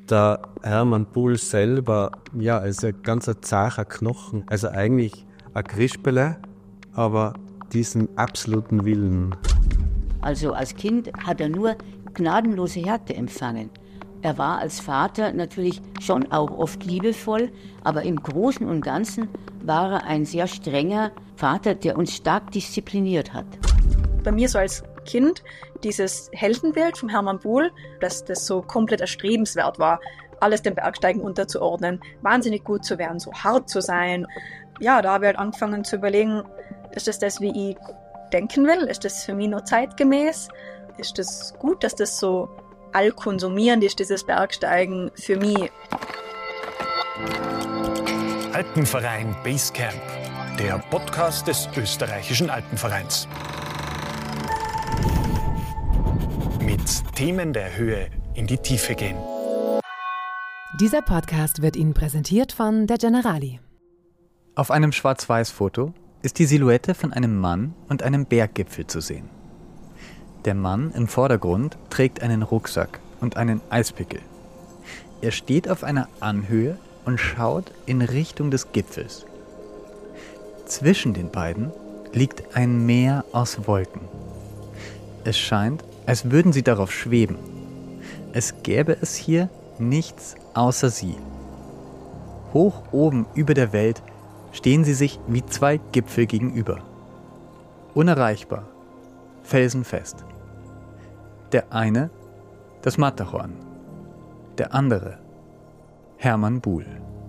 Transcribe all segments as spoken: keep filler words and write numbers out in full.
Der Hermann Buhl selber, ja, ist ein ganz zacher Knochen. Also eigentlich ein Krispele, aber diesen absoluten Willen. Also als Kind hat er nur gnadenlose Härte empfangen. Er war als Vater natürlich schon auch oft liebevoll, aber im Großen und Ganzen war er ein sehr strenger Vater, der uns stark diszipliniert hat. Bei mir so als Kind dieses Heldenbild vom Hermann Buhl, dass das so komplett erstrebenswert war, alles dem Bergsteigen unterzuordnen, wahnsinnig gut zu werden, so hart zu sein. Ja, da habe ich halt angefangen zu überlegen, ist das das, wie ich denken will? Ist das für mich noch zeitgemäß? Ist das gut, dass das so allkonsumierend ist, dieses Bergsteigen für mich? Alpenverein Basecamp, der Podcast des österreichischen Alpenvereins. Mit Themen der Höhe in die Tiefe gehen. Dieser Podcast wird Ihnen präsentiert von der Generali. Auf einem Schwarz-Weiß-Foto ist die Silhouette von einem Mann und einem Berggipfel zu sehen. Der Mann im Vordergrund trägt einen Rucksack und einen Eispickel. Er steht auf einer Anhöhe und schaut in Richtung des Gipfels. Zwischen den beiden liegt ein Meer aus Wolken. Es scheint, als würden sie darauf schweben. Es gäbe es hier nichts außer sie. Hoch oben über der Welt stehen sie sich wie zwei Gipfel gegenüber. Unerreichbar, felsenfest. Der eine, das Matterhorn. Der andere, Hermann Buhl.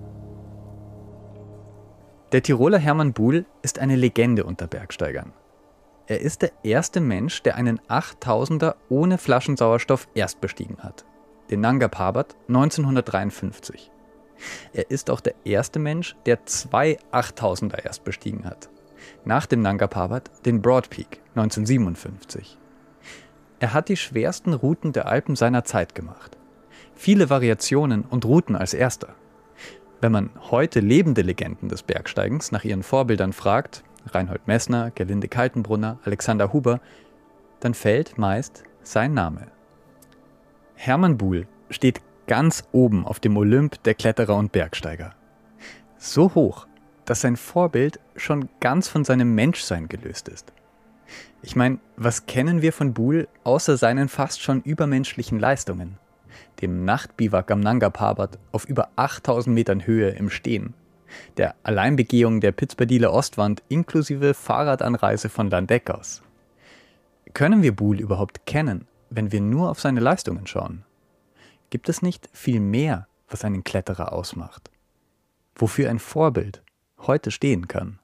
Der Tiroler Hermann Buhl ist eine Legende unter Bergsteigern. Er ist der erste Mensch, der einen achttausender ohne Flaschensauerstoff erst bestiegen hat. Den Nanga Parbat neunzehnhundertdreiundfünfzig. Er ist auch der erste Mensch, der zwei achttausender erst bestiegen hat. Nach dem Nanga Parbat den Broad Peak neunzehnhundertsiebenundfünfzig. Er hat die schwersten Routen der Alpen seiner Zeit gemacht. Viele Variationen und Routen als erster. Wenn man heute lebende Legenden des Bergsteigens nach ihren Vorbildern fragt, Reinhold Messner, Gerlinde Kaltenbrunner, Alexander Huber, dann fällt meist sein Name. Hermann Buhl steht ganz oben auf dem Olymp der Kletterer und Bergsteiger. So hoch, dass sein Vorbild schon ganz von seinem Menschsein gelöst ist. Ich meine, was kennen wir von Buhl außer seinen fast schon übermenschlichen Leistungen? Dem Nachtbiwak am Nanga Parbat auf über achttausend Metern Höhe im Stehen, der Alleinbegehung der Pitzberdiler Ostwand inklusive Fahrradanreise von Landeck aus. Können wir Buhl überhaupt kennen, wenn wir nur auf seine Leistungen schauen? Gibt es nicht viel mehr, was einen Kletterer ausmacht? Wofür ein Vorbild heute stehen kann?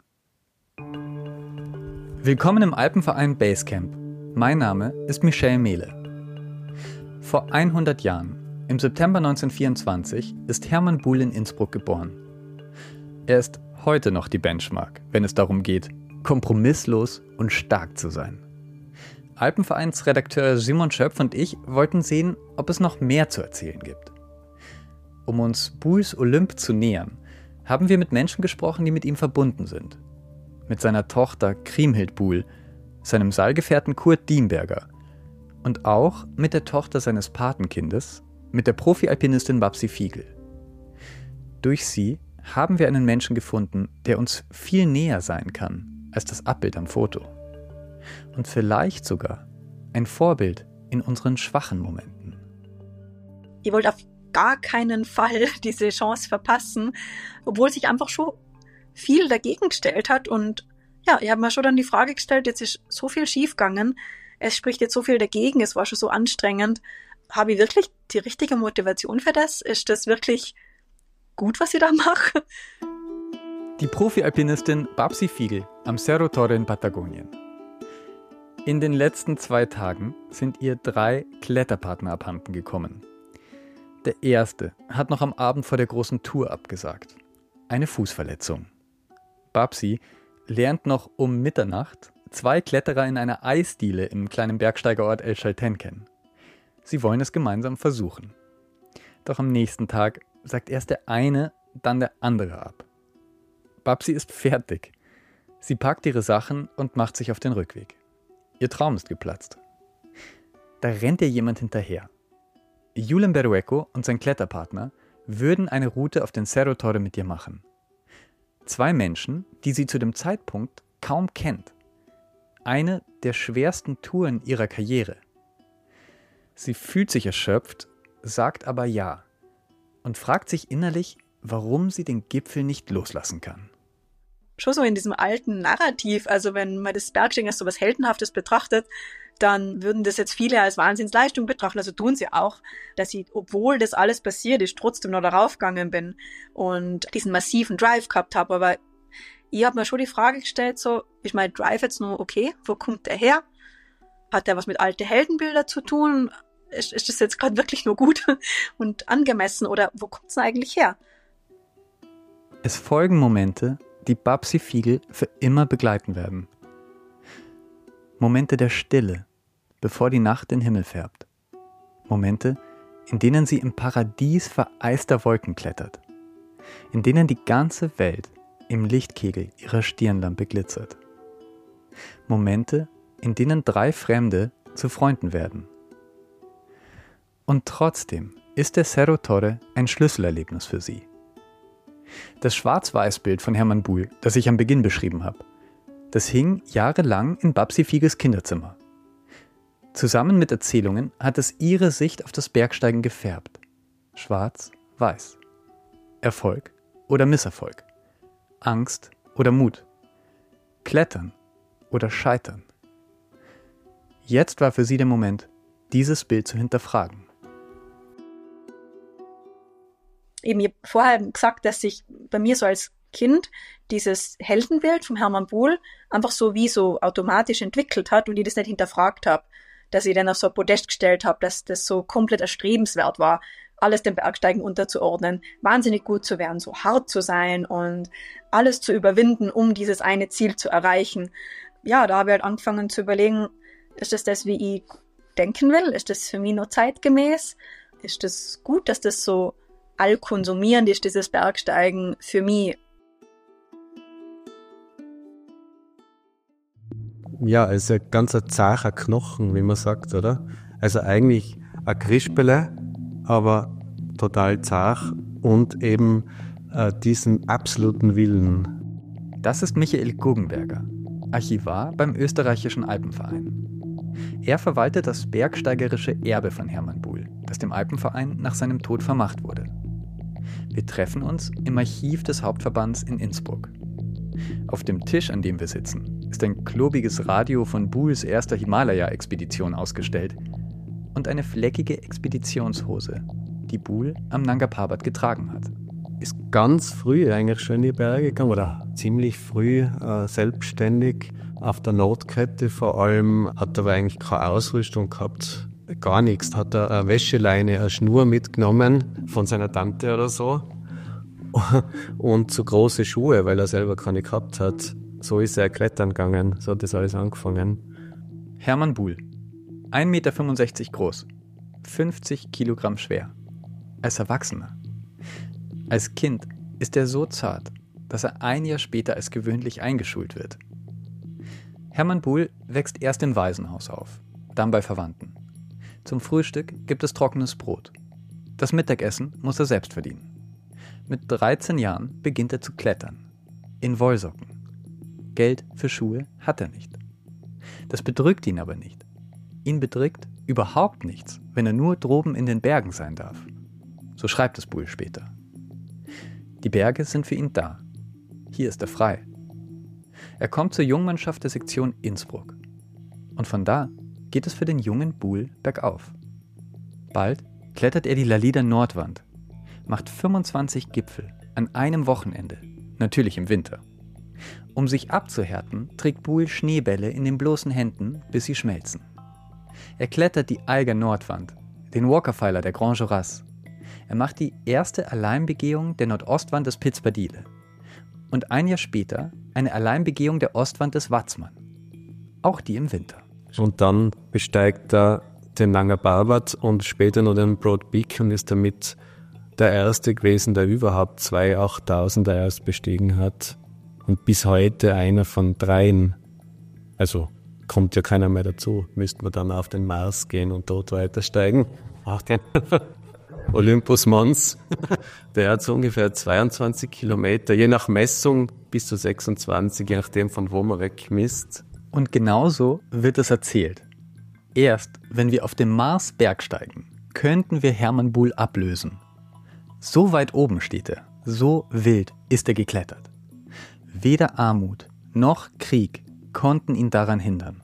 Willkommen im Alpenverein Basecamp. Mein Name ist Michel Mehle. Vor hundert Jahren, im September neunzehnhundertvierundzwanzig, ist Hermann Buhl in Innsbruck geboren. Er ist heute noch die Benchmark, wenn es darum geht, kompromisslos und stark zu sein. Alpenvereinsredakteur Simon Schöpf und ich wollten sehen, ob es noch mehr zu erzählen gibt. Um uns Buhls Olymp zu nähern, haben wir mit Menschen gesprochen, die mit ihm verbunden sind. Mit seiner Tochter Kriemhild Buhl, seinem Seilgefährten Kurt Diemberger und auch mit der Tochter seines Patenkindes, mit der Profi-Alpinistin Babsi Fiegel. Durch sie haben wir einen Menschen gefunden, der uns viel näher sein kann als das Abbild am Foto. Und vielleicht sogar ein Vorbild in unseren schwachen Momenten. Ich wollte auf gar keinen Fall diese Chance verpassen, obwohl sich einfach schon viel dagegen gestellt hat. Und ja, ich habe mir schon dann die Frage gestellt, jetzt ist so viel schiefgegangen, es spricht jetzt so viel dagegen, es war schon so anstrengend. Habe ich wirklich die richtige Motivation für das? Ist das wirklich gut, was ich da mache? Die Profi-Alpinistin Babsi Fiegel am Cerro Torre in Patagonien. In den letzten zwei Tagen sind ihr drei Kletterpartner abhanden gekommen. Der erste hat noch am Abend vor der großen Tour abgesagt. Eine Fußverletzung. Babsi lernt noch um Mitternacht zwei Kletterer in einer Eisdiele im kleinen Bergsteigerort El Chaltén kennen. Sie wollen es gemeinsam versuchen. Doch am nächsten Tag sagt erst der eine, dann der andere ab. Babsi ist fertig. Sie packt ihre Sachen und macht sich auf den Rückweg. Ihr Traum ist geplatzt. Da rennt ihr jemand hinterher. Julen Berrueco und sein Kletterpartner würden eine Route auf den Cerro Torre mit ihr machen. Zwei Menschen, die sie zu dem Zeitpunkt kaum kennt. Eine der schwersten Touren ihrer Karriere. Sie fühlt sich erschöpft, sagt aber ja und fragt sich innerlich, warum sie den Gipfel nicht loslassen kann. Schon so in diesem alten Narrativ, also wenn man das Bergsteigen als so was Heldenhaftes betrachtet, dann würden das jetzt viele als Wahnsinnsleistung betrachten, also tun sie auch, dass ich, obwohl das alles passiert ist, trotzdem noch darauf gegangen bin und diesen massiven Drive gehabt habe. Aber ich habe mir schon die Frage gestellt, so, ist mein Drive jetzt nur okay? Wo kommt der her? Hat der was mit alten Heldenbildern zu tun? Ist, ist das jetzt gerade wirklich nur gut und angemessen oder wo kommt es denn eigentlich her? Es folgen Momente, die Babsi Fiegel für immer begleiten werden. Momente der Stille, bevor die Nacht den Himmel färbt. Momente, in denen sie im Paradies vereister Wolken klettert. In denen die ganze Welt im Lichtkegel ihrer Stirnlampe glitzert. Momente, in denen drei Fremde zu Freunden werden. Und trotzdem ist der Cerro Torre ein Schlüsselerlebnis für sie. Das Schwarz-Weiß-Bild von Hermann Buhl, das ich am Beginn beschrieben habe, das hing jahrelang in Babsi Fiegels Kinderzimmer. Zusammen mit Erzählungen hat es ihre Sicht auf das Bergsteigen gefärbt. Schwarz-Weiß. Erfolg oder Misserfolg. Angst oder Mut. Klettern oder Scheitern. Jetzt war für sie der Moment, dieses Bild zu hinterfragen. Eben, ich habe vorher gesagt, dass sich bei mir so als Kind dieses Heldenbild vom Hermann Buhl einfach so wie so automatisch entwickelt hat und ich das nicht hinterfragt habe. Dass ich dann auf so ein Podest gestellt habe, dass das so komplett erstrebenswert war, alles dem Bergsteigen unterzuordnen, wahnsinnig gut zu werden, so hart zu sein und alles zu überwinden, um dieses eine Ziel zu erreichen. Ja, da habe ich halt angefangen zu überlegen, ist das das, wie ich denken will? Ist das für mich noch zeitgemäß? Ist das gut, dass das so allkonsumierend ist, dieses Bergsteigen für mich? Ja, also ein ganz zarter Knochen, wie man sagt, oder? Also eigentlich ein Krispele, aber total zart und eben äh, diesen absoluten Willen. Das ist Michael Guggenberger, Archivar beim Österreichischen Alpenverein. Er verwaltet das bergsteigerische Erbe von Hermann Buhl, das dem Alpenverein nach seinem Tod vermacht wurde. Wir treffen uns im Archiv des Hauptverbands in Innsbruck. Auf dem Tisch, an dem wir sitzen, ist ein klobiges Radio von Buhls erster Himalaya-Expedition ausgestellt und eine fleckige Expeditionshose, die Buhl am Nanga Parbat getragen hat. Ist ganz früh eigentlich schon in die Berge gegangen, oder ziemlich früh äh, selbstständig auf der Nordkette vor allem, hat aber eigentlich keine Ausrüstung gehabt, gar nichts. Hat er eine Wäscheleine, eine Schnur mitgenommen von seiner Tante oder so und zu große Schuhe, weil er selber keine gehabt hat. So ist er klettern gegangen, so hat das alles angefangen. Hermann Buhl, ein Meter fünfundsechzig groß, fünfzig Kilogramm schwer. Als Erwachsener. Als Kind ist er so zart, dass er ein Jahr später als gewöhnlich eingeschult wird. Hermann Buhl wächst erst im Waisenhaus auf, dann bei Verwandten. Zum Frühstück gibt es trockenes Brot. Das Mittagessen muss er selbst verdienen. Mit dreizehn Jahren beginnt er zu klettern. In Wollsocken. Geld für Schuhe hat er nicht. Das bedrückt ihn aber nicht. Ihn bedrückt überhaupt nichts, wenn er nur droben in den Bergen sein darf. So schreibt es Buhl später. Die Berge sind für ihn da. Hier ist er frei. Er kommt zur Jungmannschaft der Sektion Innsbruck. Und von da geht es für den jungen Buhl bergauf. Bald klettert er die Lalida Nordwand, macht fünfundzwanzig Gipfel an einem Wochenende, natürlich im Winter. Um sich abzuhärten, trägt Buhl Schneebälle in den bloßen Händen, bis sie schmelzen. Er klettert die Eiger Nordwand, den Walkerpfeiler der Grand Joras. Er macht die erste Alleinbegehung der Nordostwand des Piz-Padille und ein Jahr später eine Alleinbegehung der Ostwand des Watzmann, auch die im Winter. Und dann besteigt er den Nanga Parbat und später noch den Broad Peak und ist damit der Erste gewesen, der überhaupt zwei achttausender erst bestiegen hat und bis heute einer von dreien. Also kommt ja keiner mehr dazu, müsste man dann auf den Mars gehen und dort weitersteigen. Ach, den Olympus Mons, der hat so ungefähr zweiundzwanzig Kilometer, je nach Messung bis zu sechsundzwanzig, je nachdem von wo man weg misst. Und genauso wird es erzählt. Erst wenn wir auf dem Mars bergsteigen, könnten wir Hermann Buhl ablösen. So weit oben steht er, so wild ist er geklettert. Weder Armut noch Krieg konnten ihn daran hindern.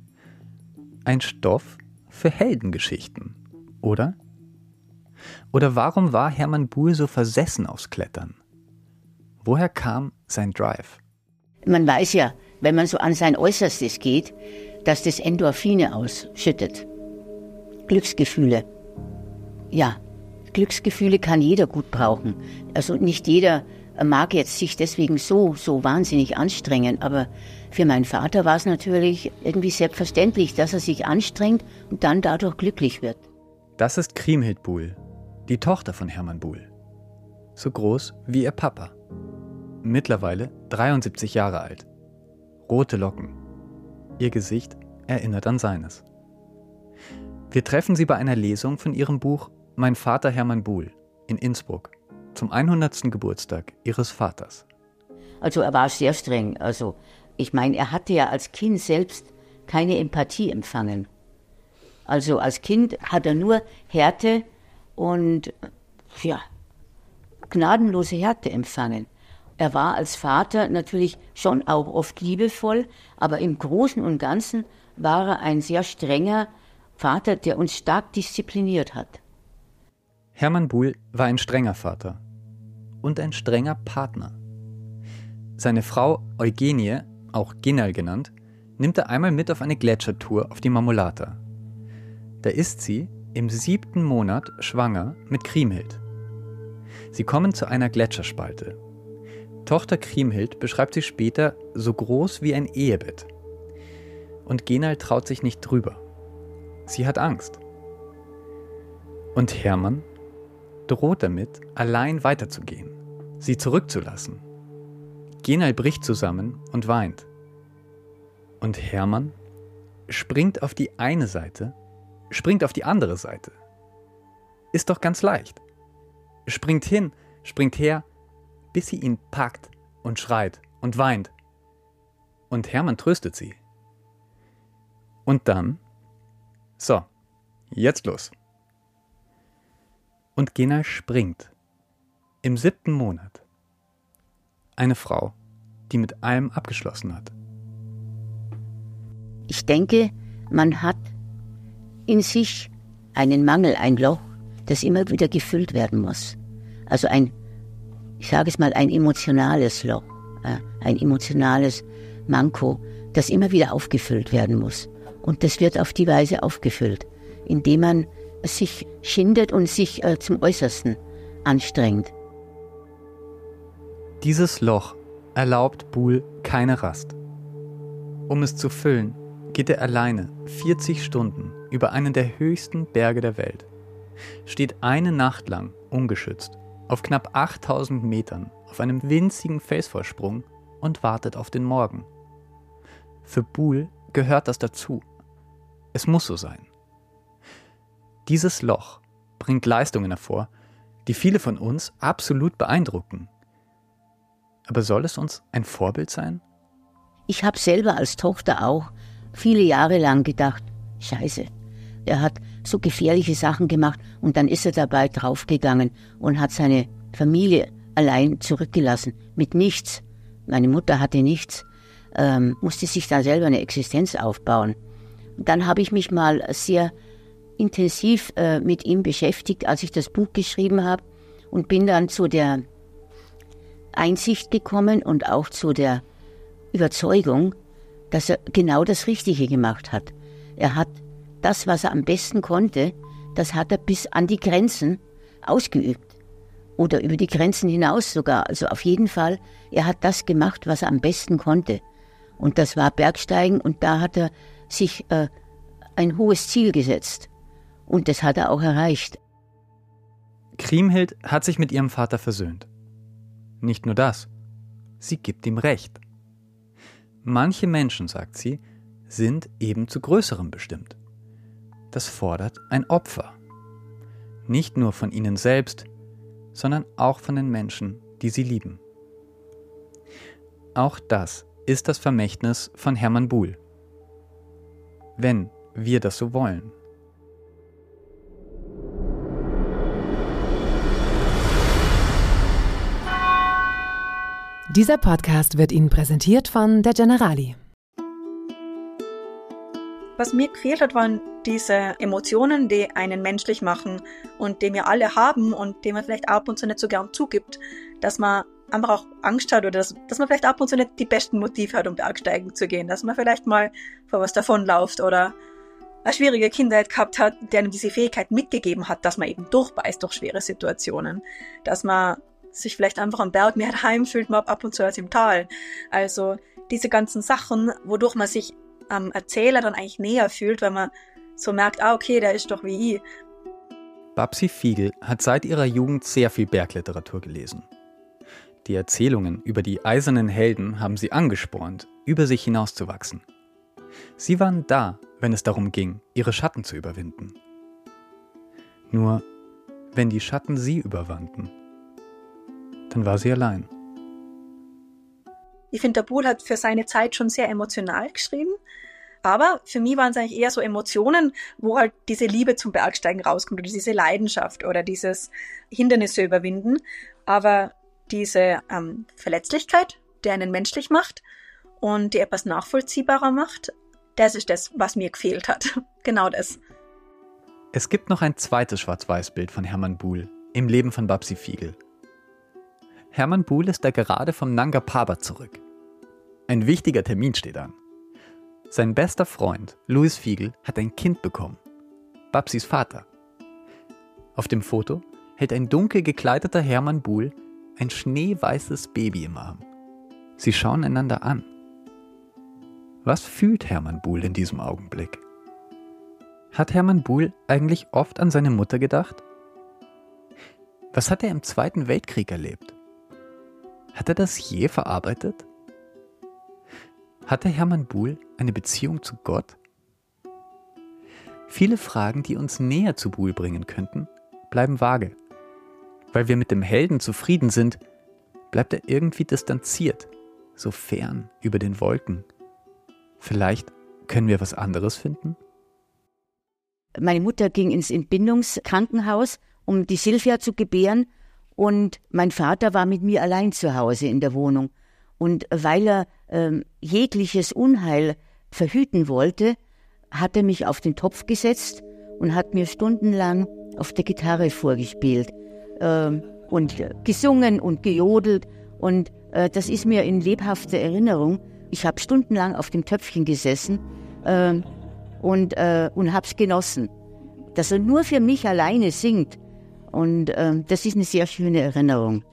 Ein Stoff für Heldengeschichten, oder? Oder warum war Hermann Buhl so versessen aufs Klettern? Woher kam sein Drive? Man weiß ja, wenn man so an sein Äußerstes geht, dass das Endorphine ausschüttet. Glücksgefühle. Ja, Glücksgefühle kann jeder gut brauchen. Also nicht jeder mag jetzt sich deswegen so, so wahnsinnig anstrengen, aber für meinen Vater war es natürlich irgendwie selbstverständlich, dass er sich anstrengt und dann dadurch glücklich wird. Das ist Kriemhild Buhl, die Tochter von Hermann Buhl. So groß wie ihr Papa. Mittlerweile dreiundsiebzig Jahre alt. Rote Locken. Ihr Gesicht erinnert an seines. Wir treffen sie bei einer Lesung von ihrem Buch Mein Vater Hermann Buhl in Innsbruck zum hundertsten Geburtstag ihres Vaters. Also er war sehr streng. Also ich meine, er hatte ja als Kind selbst keine Empathie empfangen. Also als Kind hat er nur Härte und ja, gnadenlose Härte empfangen. Er war als Vater natürlich schon auch oft liebevoll, aber im Großen und Ganzen war er ein sehr strenger Vater, der uns stark diszipliniert hat. Hermann Buhl war ein strenger Vater und ein strenger Partner. Seine Frau Eugenie, auch Genal genannt, nimmt er einmal mit auf eine Gletschertour auf die Marmolata. Da ist sie im siebten Monat schwanger mit Kriemhild. Sie kommen zu einer Gletscherspalte. Tochter Kriemhild beschreibt sie später so groß wie ein Ehebett. Und Genal traut sich nicht drüber. Sie hat Angst. Und Hermann droht damit, allein weiterzugehen, sie zurückzulassen. Genal bricht zusammen und weint. Und Hermann springt auf die eine Seite, springt auf die andere Seite. Ist doch ganz leicht. Springt hin, springt her, bis sie ihn packt und schreit und weint. Und Hermann tröstet sie. Und dann, so, jetzt los. Und Genal springt. Im siebten Monat. Eine Frau, die mit allem abgeschlossen hat. Ich denke, man hat in sich einen Mangel, ein Loch, das immer wieder gefüllt werden muss. Also ein, ich sage es mal, ein emotionales Loch, ein emotionales Manko, das immer wieder aufgefüllt werden muss. Und das wird auf die Weise aufgefüllt, indem man sich schindet und sich äh, zum Äußersten anstrengt. Dieses Loch erlaubt Buhl keine Rast. Um es zu füllen, geht er alleine vierzig Stunden über einen der höchsten Berge der Welt, steht eine Nacht lang ungeschützt auf knapp achttausend Metern auf einem winzigen Felsvorsprung und wartet auf den Morgen. Für Buhl gehört das dazu. Es muss so sein. Dieses Loch bringt Leistungen hervor, die viele von uns absolut beeindrucken. Aber soll es uns ein Vorbild sein? Ich habe selber als Tochter auch viele Jahre lang gedacht, Scheiße, er hat so gefährliche Sachen gemacht und dann ist er dabei draufgegangen und hat seine Familie allein zurückgelassen, mit nichts. Meine Mutter hatte nichts, ähm, musste sich da selber eine Existenz aufbauen. Und dann habe ich mich mal sehr intensiv äh, mit ihm beschäftigt, als ich das Buch geschrieben habe und bin dann zu der Einsicht gekommen und auch zu der Überzeugung, dass er genau das Richtige gemacht hat. Er hat das, was er am besten konnte, das hat er bis an die Grenzen ausgeübt. Oder über die Grenzen hinaus sogar. Also auf jeden Fall, er hat das gemacht, was er am besten konnte. Und das war Bergsteigen und da hat er sich äh, ein hohes Ziel gesetzt. Und das hat er auch erreicht. Kriemhild hat sich mit ihrem Vater versöhnt. Nicht nur das, sie gibt ihm Recht. Manche Menschen, sagt sie, sind eben zu Größerem bestimmt. Das fordert ein Opfer. nicht nur von ihnen selbst, sondern auch von den Menschen, die sie lieben. Auch das ist das Vermächtnis von Hermann Buhl. Wenn wir das so wollen. Dieser Podcast wird Ihnen präsentiert von der Generali. Was mir gefehlt hat, waren diese Emotionen, die einen menschlich machen und die wir alle haben und die man vielleicht ab und zu nicht so gern zugibt, dass man einfach auch Angst hat oder dass, dass man vielleicht ab und zu nicht die besten Motive hat, um Bergsteigen zu gehen, dass man vielleicht mal vor was davonläuft oder eine schwierige Kindheit gehabt hat, der einem diese Fähigkeit mitgegeben hat, dass man eben durchbeißt durch schwere Situationen, dass man sich vielleicht einfach am Berg mehr daheim fühlt, man ab und zu als im Tal. Also diese ganzen Sachen, wodurch man sich am Erzähler dann eigentlich näher fühlt, weil man so merkt, ah okay, der ist doch wie ich. Babsi Fiegel hat seit ihrer Jugend sehr viel Bergliteratur gelesen. Die Erzählungen über die eisernen Helden haben sie angespornt, über sich hinauszuwachsen. Sie waren da, wenn es darum ging, ihre Schatten zu überwinden. Nur, wenn die Schatten sie überwanden, dann war sie allein. Ich finde, der Buhl hat für seine Zeit schon sehr emotional geschrieben, aber für mich waren es eigentlich eher so Emotionen, wo halt diese Liebe zum Bergsteigen rauskommt oder diese Leidenschaft oder dieses Hindernisse überwinden, aber diese ähm, Verletzlichkeit, die einen menschlich macht und die etwas nachvollziehbarer macht, das ist das, was mir gefehlt hat. Genau das. Es gibt noch ein zweites Schwarz-Weiß-Bild von Hermann Buhl im Leben von Babsi Fiegel. Hermann Buhl ist da gerade vom Nanga Parbat zurück. Ein wichtiger Termin steht an. Sein bester Freund, Louis Fiegel, hat ein Kind bekommen. Babsis Vater. Auf dem Foto hält ein dunkel gekleideter Hermann Buhl ein schneeweißes Baby im Arm. Sie schauen einander an. Was fühlt Hermann Buhl in diesem Augenblick? Hat Hermann Buhl eigentlich oft an seine Mutter gedacht? Was hat er im Zweiten Weltkrieg erlebt? Hat er das je verarbeitet? Hatte Hermann Buhl eine Beziehung zu Gott? Viele Fragen, die uns näher zu Buhl bringen könnten, bleiben vage. Weil wir mit dem Helden zufrieden sind, bleibt er irgendwie distanziert, so fern über den Wolken. Vielleicht können wir was anderes finden? Meine Mutter ging ins Entbindungskrankenhaus, um die Silvia zu gebären. Und mein Vater war mit mir allein zu Hause in der Wohnung. Und weil er ähm, jegliches Unheil verhüten wollte, hat er mich auf den Topf gesetzt und hat mir stundenlang auf der Gitarre vorgespielt ähm, und äh, gesungen und gejodelt. Und äh, das ist mir in lebhafter Erinnerung. Ich habe stundenlang auf dem Töpfchen gesessen äh, und, äh, und habe es genossen, dass er nur für mich alleine singt. Und äh, das ist eine sehr schöne Erinnerung.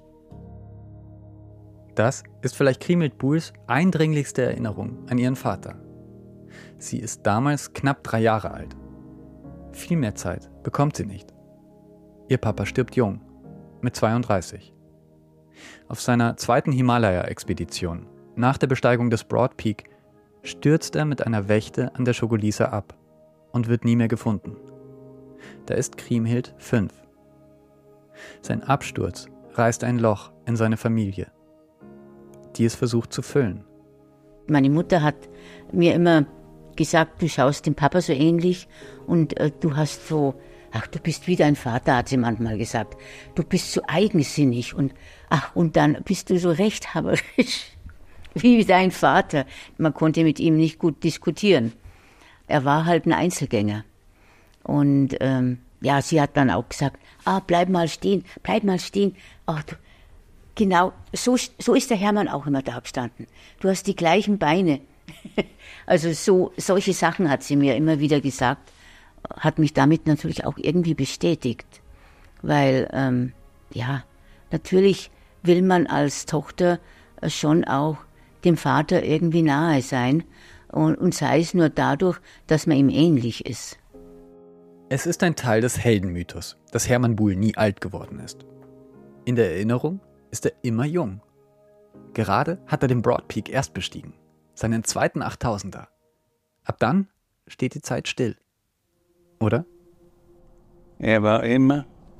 Das ist vielleicht Kriemhild Buhls eindringlichste Erinnerung an ihren Vater. Sie ist damals knapp drei Jahre alt. Viel mehr Zeit bekommt sie nicht. Ihr Papa stirbt jung, mit zweiunddreißig. Auf seiner zweiten Himalaya-Expedition, nach der Besteigung des Broad Peak, stürzt er mit einer Wächte an der Chogolisa ab und wird nie mehr gefunden. Da ist Kriemhild fünf. Sein Absturz reißt ein Loch in seine Familie, die es versucht zu füllen. Meine Mutter hat mir immer gesagt, du schaust dem Papa so ähnlich und äh, du hast so, ach, du bist wie dein Vater, hat sie manchmal gesagt. Du bist so eigensinnig und ach, und dann bist du so rechthaberisch wie dein Vater. Man konnte mit ihm nicht gut diskutieren. Er war halt ein Einzelgänger. Und ähm, ja, sie hat dann auch gesagt, ah, bleib mal stehen, bleib mal stehen. Ach, du, genau, so, so ist der Hermann auch immer da gestanden. Du hast die gleichen Beine. Also so solche Sachen hat sie mir immer wieder gesagt, hat mich damit natürlich auch irgendwie bestätigt. Weil, ähm, ja, natürlich will man als Tochter schon auch dem Vater irgendwie nahe sein und, und sei es nur dadurch, dass man ihm ähnlich ist. Es ist ein Teil des Heldenmythos, dass Hermann Buhl nie alt geworden ist. In der Erinnerung ist er immer jung. Gerade hat er den Broad Peak erst bestiegen, seinen zweiten achttausender. Ab dann steht die Zeit still. Oder? Er war immer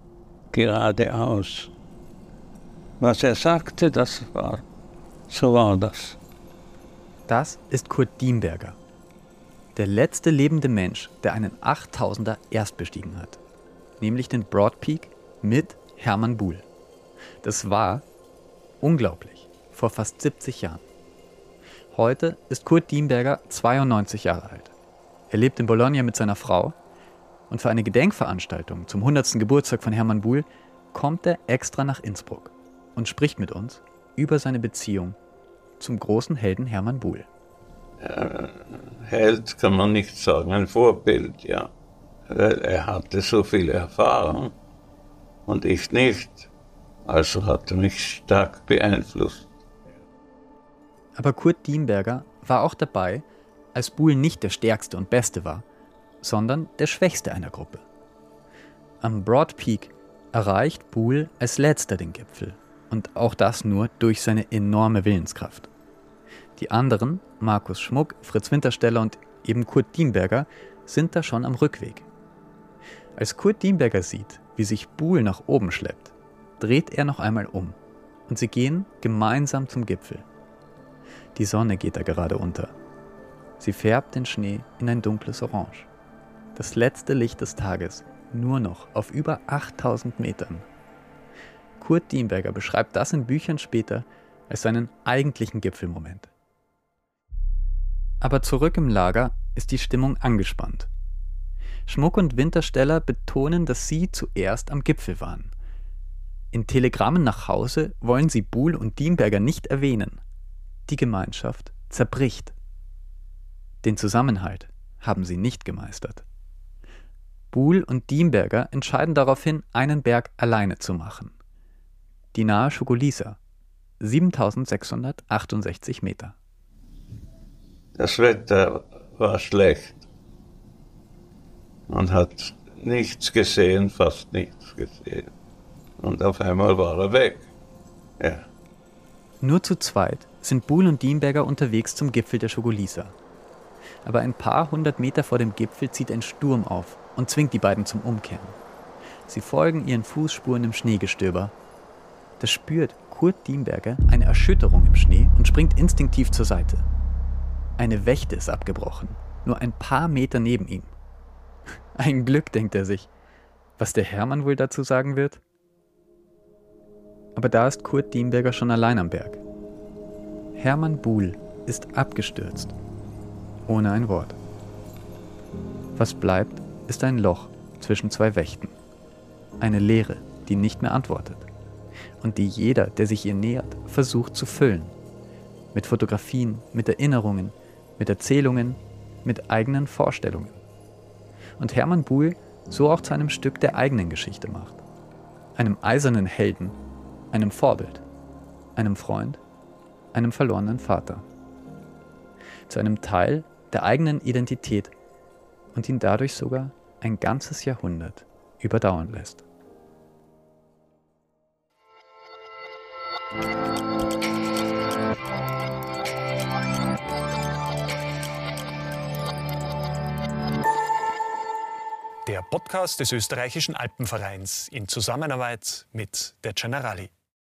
geradeaus. Was er sagte, das war, so war das. Das ist Kurt Diemberger. Der letzte lebende Mensch, der einen achttausender erst bestiegen hat. Nämlich den Broad Peak mit Hermann Buhl. Das war unglaublich, vor fast siebzig Jahren. Heute ist Kurt Diemberger zweiundneunzig Jahre alt. Er lebt in Bologna mit seiner Frau und für eine Gedenkveranstaltung zum hundertsten Geburtstag von Hermann Buhl kommt er extra nach Innsbruck und spricht mit uns über seine Beziehung zum großen Helden Hermann Buhl. Ja, Held kann man nicht sagen, ein Vorbild, ja. Weil er hatte so viel Erfahrung und ich nicht. Also hat er mich stark beeinflusst. Aber Kurt Diemberger war auch dabei, als Buhl nicht der Stärkste und Beste war, sondern der Schwächste einer Gruppe. Am Broad Peak erreicht Buhl als Letzter den Gipfel und auch das nur durch seine enorme Willenskraft. Die anderen, Markus Schmuck, Fritz Wintersteller und eben Kurt Diemberger, sind da schon am Rückweg. Als Kurt Diemberger sieht, wie sich Buhl nach oben schleppt, dreht er noch einmal um und sie gehen gemeinsam zum Gipfel. Die Sonne geht da gerade unter. Sie färbt den Schnee in ein dunkles Orange. Das letzte Licht des Tages, nur noch auf über achttausend Metern. Kurt Diemberger beschreibt das in Büchern später als seinen eigentlichen Gipfelmoment. Aber zurück im Lager ist die Stimmung angespannt. Schmuck und Wintersteller betonen, dass sie zuerst am Gipfel waren. In Telegrammen nach Hause wollen sie Buhl und Diemberger nicht erwähnen. Die Gemeinschaft zerbricht. Den Zusammenhalt haben sie nicht gemeistert. Buhl und Diemberger entscheiden daraufhin, einen Berg alleine zu machen. Die nahe Schogolisa, siebentausendsechshundertachtundsechzig Meter. Das Wetter war schlecht. Man hat nichts gesehen, fast nichts gesehen. Und auf einmal war er weg. Ja. Nur zu zweit sind Buhl und Diemberger unterwegs zum Gipfel der Schogolisa. Aber ein paar hundert Meter vor dem Gipfel zieht ein Sturm auf und zwingt die beiden zum Umkehren. Sie folgen ihren Fußspuren im Schneegestöber. Da spürt Kurt Diemberger eine Erschütterung im Schnee und springt instinktiv zur Seite. Eine Wächte ist abgebrochen, nur ein paar Meter neben ihm. Ein Glück, denkt er sich. Was der Hermann wohl dazu sagen wird? Aber da ist Kurt Diemberger schon allein am Berg. Hermann Buhl ist abgestürzt. Ohne ein Wort. Was bleibt, ist ein Loch zwischen zwei Wächten. Eine Leere, die nicht mehr antwortet. Und die jeder, der sich ihr nähert, versucht zu füllen. Mit Fotografien, mit Erinnerungen, mit Erzählungen, mit eigenen Vorstellungen. Und Hermann Buhl so auch zu einem Stück der eigenen Geschichte macht. Einem eisernen Helden, einem Vorbild, einem Freund, einem verlorenen Vater. Zu einem Teil der eigenen Identität und ihn dadurch sogar ein ganzes Jahrhundert überdauern lässt. Der Podcast des Österreichischen Alpenvereins in Zusammenarbeit mit der Generali.